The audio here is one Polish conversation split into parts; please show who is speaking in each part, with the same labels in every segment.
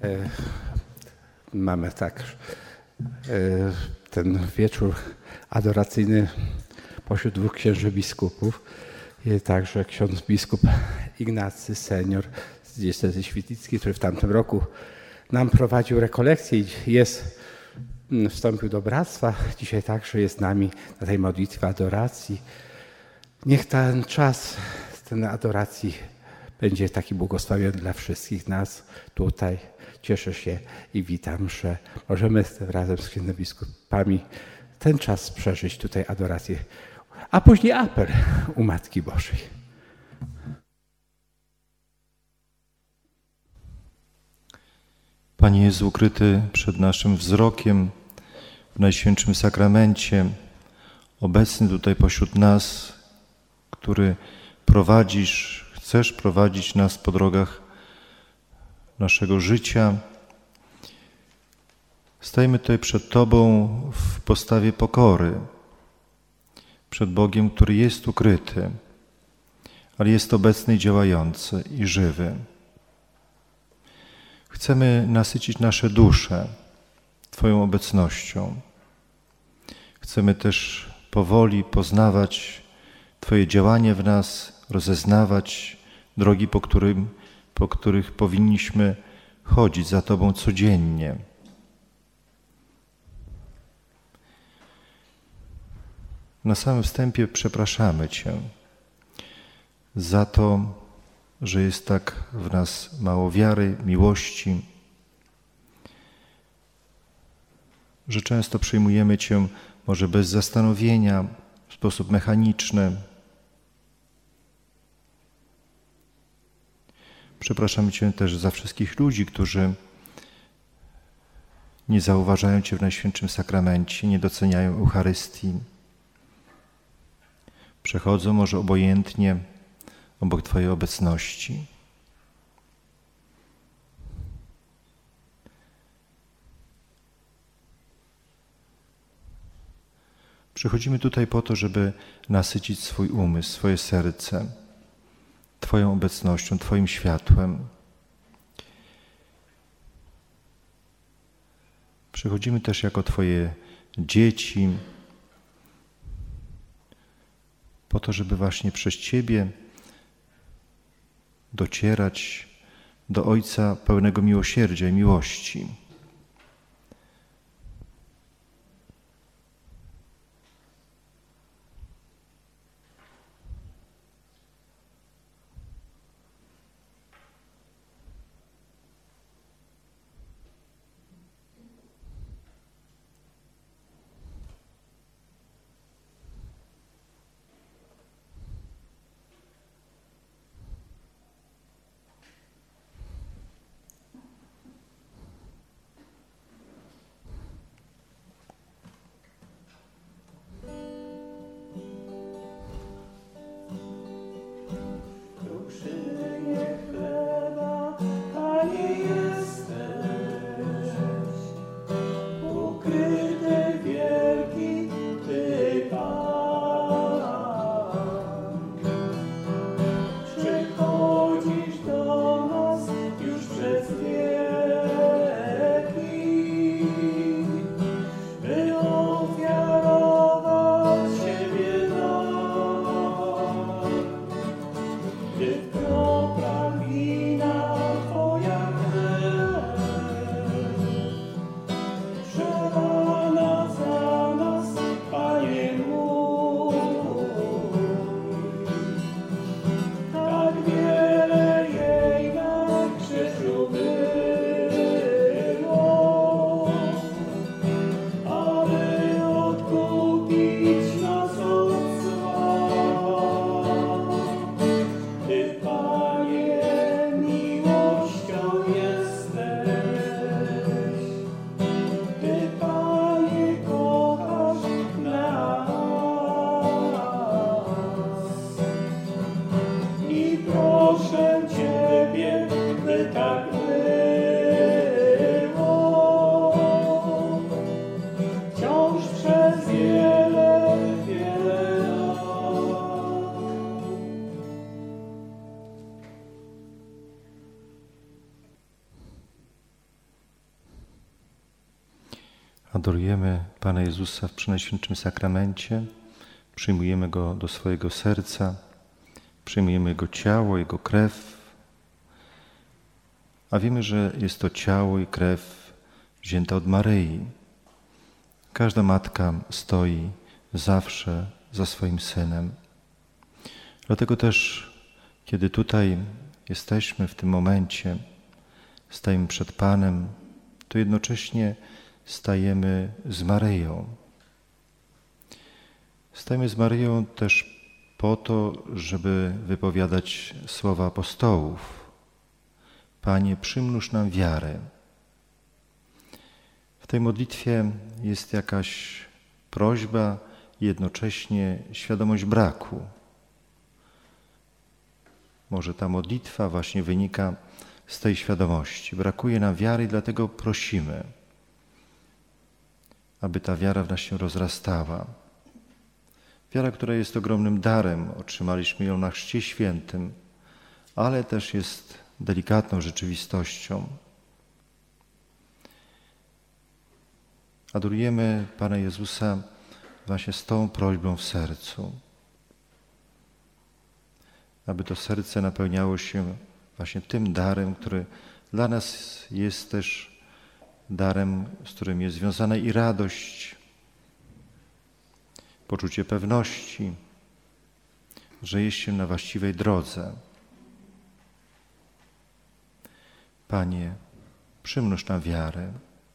Speaker 1: Mamy tak ten wieczór adoracyjny pośród dwóch księży biskupów. I także ksiądz biskup Ignacy senior z diecezy świdnickiej, który w tamtym roku nam prowadził rekolekcję i wstąpił do bractwa. Dzisiaj także jest z nami na tej modlitwie adoracji. Niech ten czas, ten adoracji będzie taki błogosławiony dla wszystkich nas tutaj. Cieszę się i witam, że możemy razem z księdzem biskupami ten czas przeżyć tutaj adorację, a później apel u Matki Bożej.
Speaker 2: Panie Jezu, ukryty przed naszym wzrokiem w Najświętszym Sakramencie, obecny tutaj pośród nas, który chcesz prowadzić nas po drogach naszego życia. Stajemy tutaj przed Tobą w postawie pokory, przed Bogiem, który jest ukryty, ale jest obecny i działający i żywy. Chcemy nasycić nasze dusze Twoją obecnością. Chcemy też powoli poznawać Twoje działanie w nas, rozeznawać drogi, po których powinniśmy chodzić za Tobą codziennie. Na samym wstępie przepraszamy Cię za to, że jest tak w nas mało wiary, miłości, że często przyjmujemy Cię może bez zastanowienia, w sposób mechaniczny. Przepraszamy Cię też za wszystkich ludzi, którzy nie zauważają Cię w Najświętszym Sakramencie, nie doceniają Eucharystii. Przechodzą może obojętnie obok Twojej obecności. Przychodzimy tutaj po to, żeby nasycić swój umysł, swoje serce Twoją obecnością, Twoim światłem. Przychodzimy też jako Twoje dzieci, po to, żeby właśnie przez Ciebie docierać do Ojca pełnego miłosierdzia i miłości. Adorujemy Pana Jezusa w Przenajświętszym Sakramencie, przyjmujemy Go do swojego serca, przyjmujemy Jego ciało, Jego krew, a wiemy, że jest to ciało i krew wzięta od Maryi. Każda matka stoi zawsze za swoim synem. Dlatego też, kiedy tutaj jesteśmy w tym momencie, stajemy przed Panem, to jednocześnie stajemy z Maryją. Stajemy z Maryją też po to, żeby wypowiadać słowa apostołów. Panie, przymnóż nam wiarę. W tej modlitwie jest jakaś prośba i jednocześnie świadomość braku. Może ta modlitwa właśnie wynika z tej świadomości. Brakuje nam wiary i dlatego prosimy, aby ta wiara w nas się rozrastała. Wiara, która jest ogromnym darem, otrzymaliśmy ją na Chrzcie Świętym, ale też jest delikatną rzeczywistością. Adorujemy Pana Jezusa właśnie z tą prośbą w sercu, aby to serce napełniało się właśnie tym darem, który dla nas jest też darem, z którym jest związana i radość, poczucie pewności, że jest się na właściwej drodze. Panie, przymnóż nam wiarę.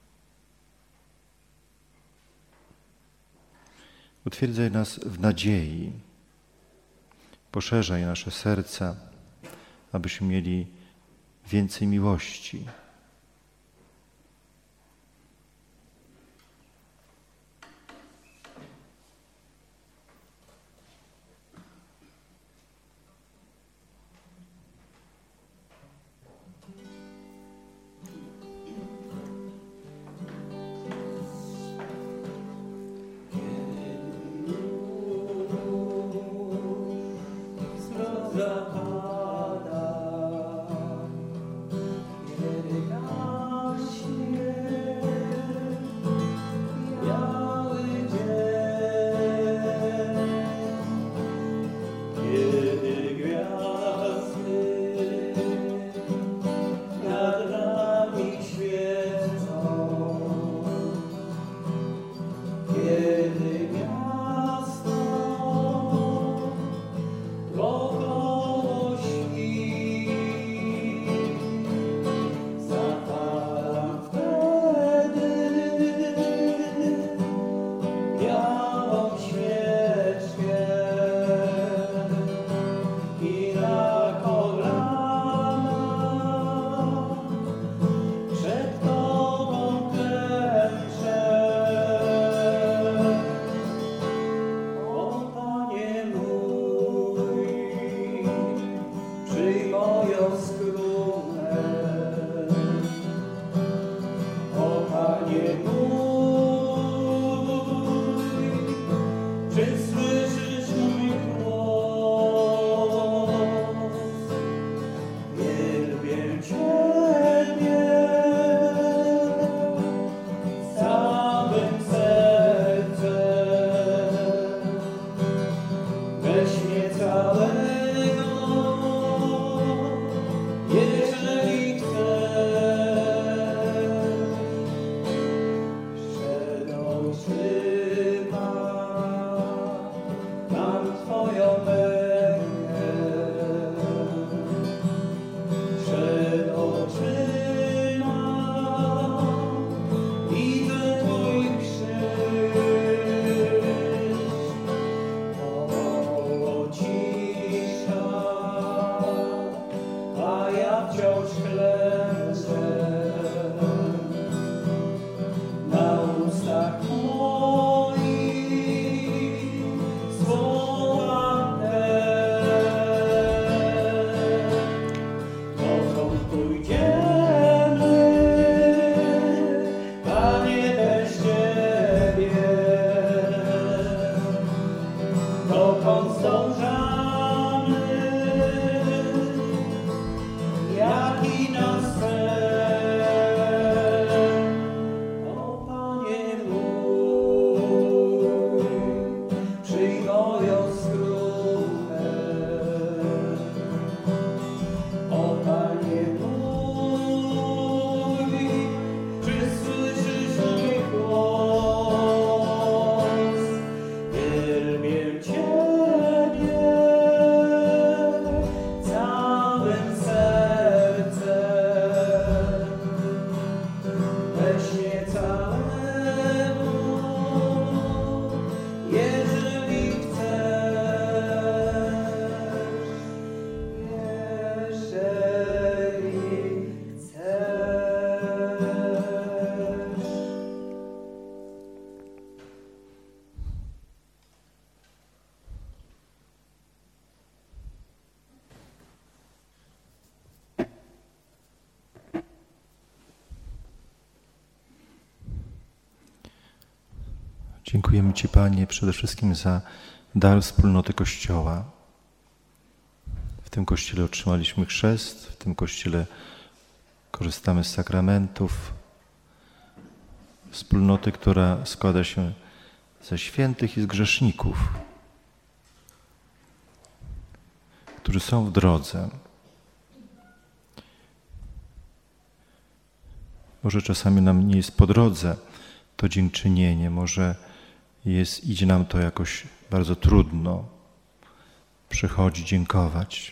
Speaker 2: Utwierdzaj nas w nadziei. Poszerzaj nasze serca, abyśmy mieli więcej miłości.
Speaker 3: Zapada,
Speaker 2: Dziękujemy Ci, Panie, przede wszystkim za dar wspólnoty Kościoła. W tym Kościele otrzymaliśmy chrzest, w tym Kościele korzystamy z sakramentów, wspólnoty, która składa się ze świętych i z grzeszników, którzy są w drodze. Może czasami nam nie jest po drodze to dziękczynienie, może idzie nam to jakoś bardzo trudno przychodzi dziękować.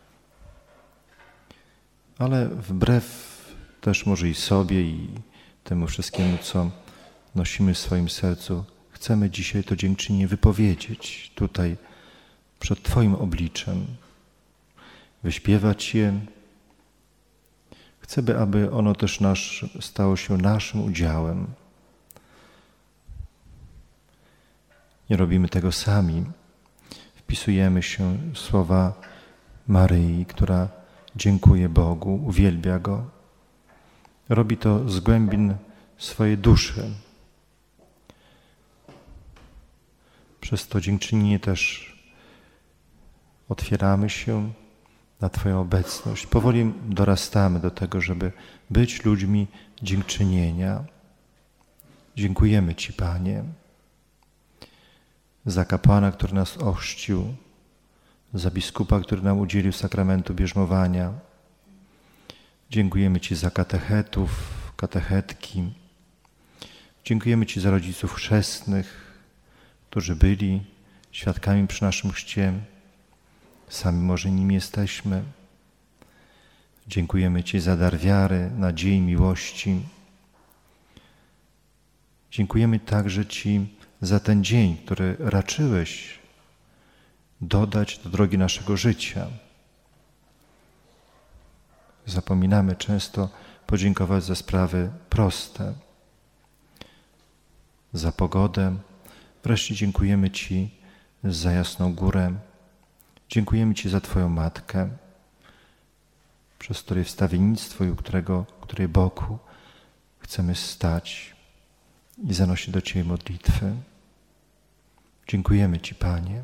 Speaker 2: Ale wbrew też może i sobie i temu wszystkiemu, co nosimy w swoim sercu, chcemy dzisiaj to dziękczynienie wypowiedzieć tutaj przed Twoim obliczem, wyśpiewać je. Chcemy, aby ono też stało się naszym udziałem. Nie robimy tego sami. Wpisujemy się w słowa Maryi, która dziękuje Bogu, uwielbia Go. Robi to z głębin swojej duszy. Przez to dziękczynienie też otwieramy się na Twoją obecność. Powoli dorastamy do tego, żeby być ludźmi dziękczynienia. Dziękujemy Ci, Panie, za kapłana, który nas ochrzcił, za biskupa, który nam udzielił sakramentu bierzmowania. Dziękujemy Ci za katechetów, katechetki. Dziękujemy Ci za rodziców chrzestnych, którzy byli świadkami przy naszym chrzcie. Sami może nimi jesteśmy. Dziękujemy Ci za dar wiary, nadziei, miłości. Dziękujemy także Ci za ten dzień, który raczyłeś dodać do drogi naszego życia. Zapominamy często podziękować za sprawy proste, za pogodę. Wreszcie dziękujemy Ci za Jasną Górę. Dziękujemy Ci za Twoją Matkę, przez której wstawiennictwo i u której boku chcemy stać i zanosić do Ciebie modlitwy. Dziękujemy Ci, Panie.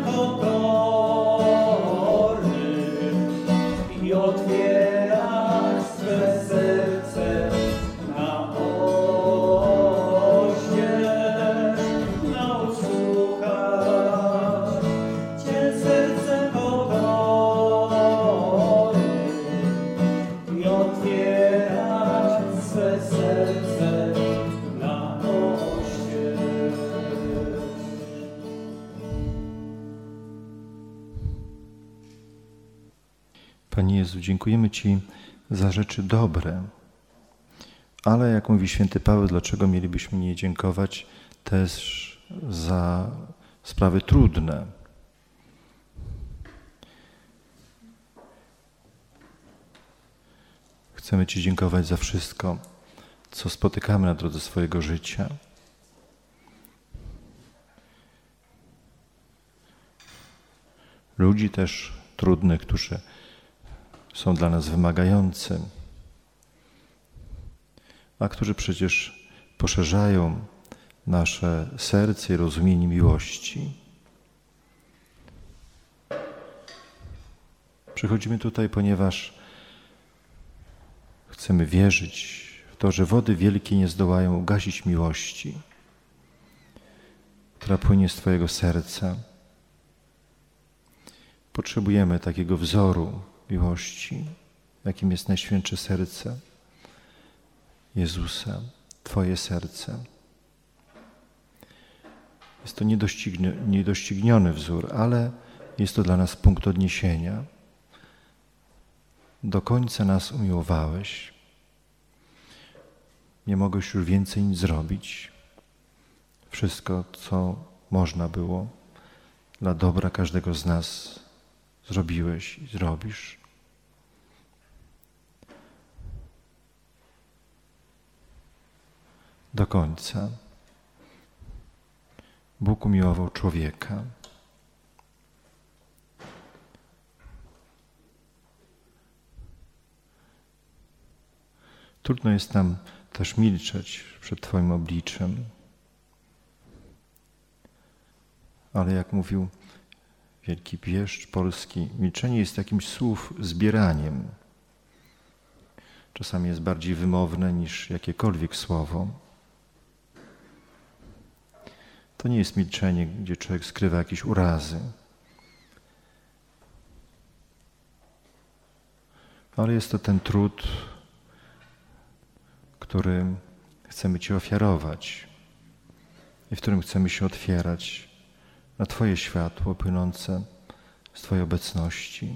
Speaker 3: Otwierać
Speaker 2: Panie Jezu, dziękujemy Ci za rzeczy dobre, ale jak mówi święty Paweł, dlaczego mielibyśmy nie dziękować też za sprawy trudne? Chcemy Ci dziękować za wszystko, co spotykamy na drodze swojego życia. Ludzi też trudnych, którzy są dla nas wymagający, a którzy przecież poszerzają nasze serce i rozumienie miłości. Przychodzimy tutaj, ponieważ chcemy wierzyć w to, że wody wielkie nie zdołają ugasić miłości, która płynie z Twojego serca. Potrzebujemy takiego wzoru miłości, jakim jest Najświętsze Serce Jezusa, Twoje serce. Jest to niedościgniony wzór, ale jest to dla nas punkt odniesienia. Do końca nas umiłowałeś. Nie mogłeś już więcej nic zrobić. Wszystko, co można było dla dobra każdego z nas, zrobiłeś i zrobisz. Do końca. Bóg umiłował człowieka. Trudno jest nam też milczeć przed Twoim obliczem. Ale jak mówił wielki wieszcz polski, milczenie jest jakimś słów zbieraniem. Czasami jest bardziej wymowne niż jakiekolwiek słowo. To nie jest milczenie, gdzie człowiek skrywa jakieś urazy. Ale jest to ten trud, który chcemy Ci ofiarować i w którym chcemy się otwierać na Twoje światło płynące z Twojej obecności.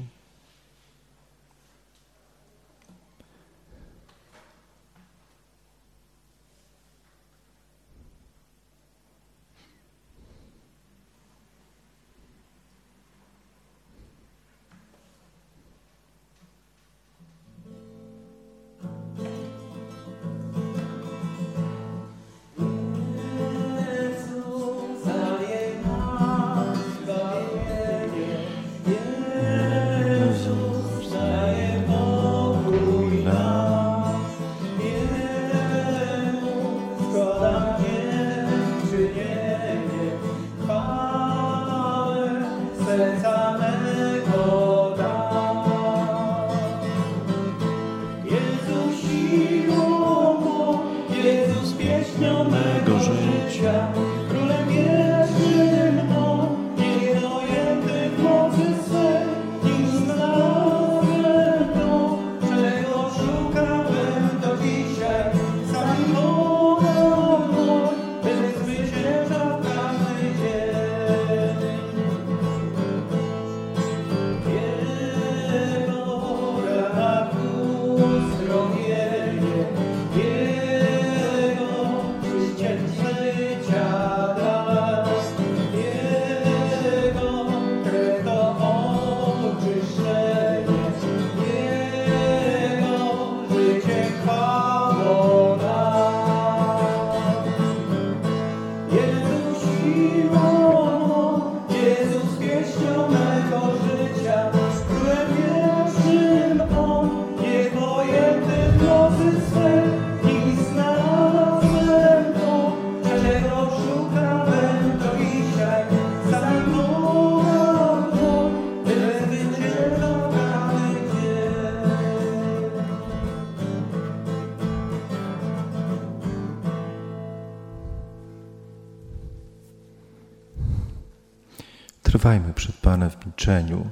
Speaker 2: Trwajmy przed Panem w milczeniu.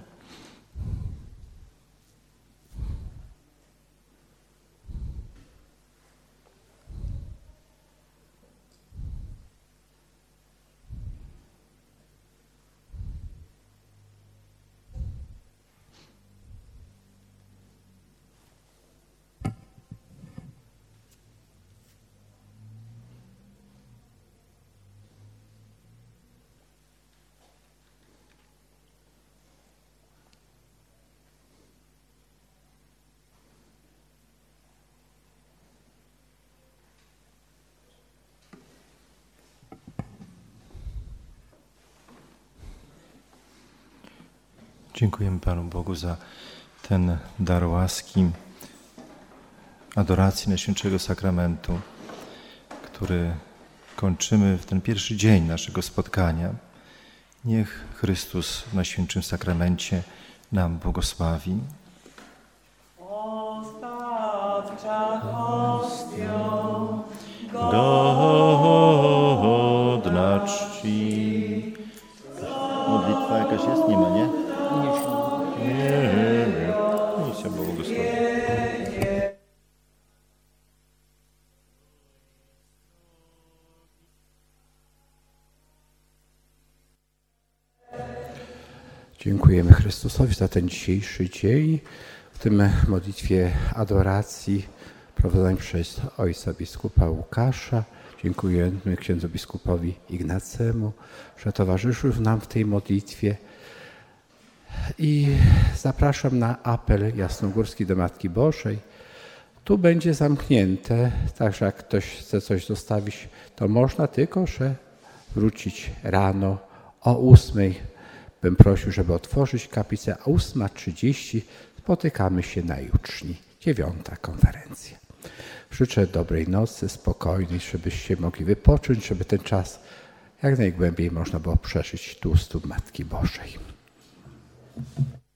Speaker 2: Dziękujemy Panu Bogu za ten dar łaski, adoracji Najświętszego Sakramentu, który kończymy w ten pierwszy dzień naszego spotkania. Niech Chrystus w Najświętszym Sakramencie nam błogosławi.
Speaker 3: Ostatnia hostia,
Speaker 2: Godna czci.
Speaker 4: Modlitwa jakaś jest? Nie ma, nie?
Speaker 2: Nie. Misja błogosławi.
Speaker 1: Dziękujemy Chrystusowi za ten dzisiejszy dzień, w tym modlitwie adoracji prowadzonej przez ojca biskupa Łukasza. Dziękujemy księdzu biskupowi Ignacemu, że towarzyszył nam w tej modlitwie. I zapraszam na apel jasnogórski do Matki Bożej. Tu będzie zamknięte, także jak ktoś chce coś zostawić, to można, tylko że wrócić rano o 8:00. Bym prosił, żeby otworzyć kaplicę, a 8:30 spotykamy się na juczni. 9. konferencja. Życzę dobrej nocy, spokojnej, żebyście mogli wypocząć, żeby ten czas jak najgłębiej można było przeżyć tu u stóp Matki Bożej.